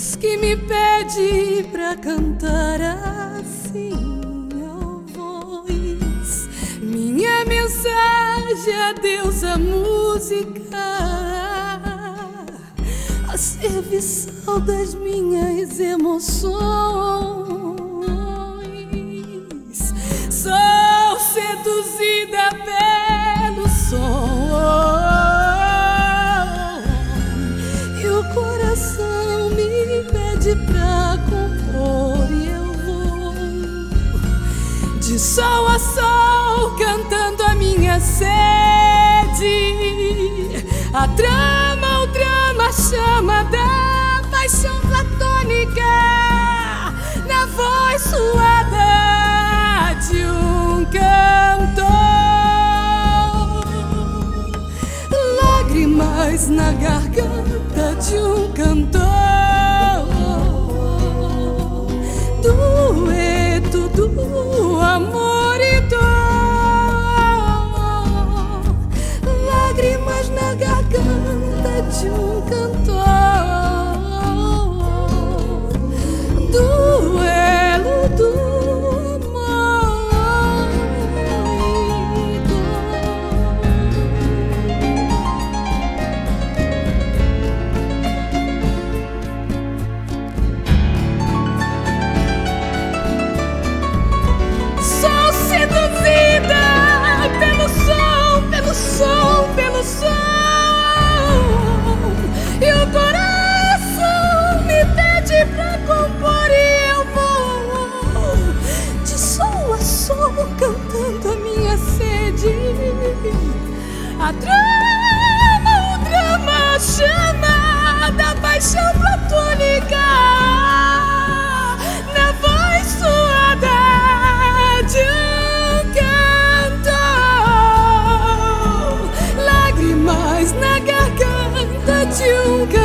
que me pede pra cantar assim, ó voz. Minha mensagem a Deus, a música, a serviço das minhas emoções. Sou seduzida pelo som e o coração me pede pra compor, e eu vou de sol a sol cantando a minha sede. A trama, o drama, chama da paixão platônica na voz suada de um cantor. Lágrimas na garganta de um cantor. Dueto do amor e dor. Lágrimas na garganta de um cantor. Duelo do amor e dor. Sou seduzida pelo som, pelo som, pelo som, e o coração me pede pra compor, e eu vou de sol a sol cantando a minha sede. A trama, o drama, chama da paixão platônica na voz suada de um cantor. Lágrimas na garganta de um cantor.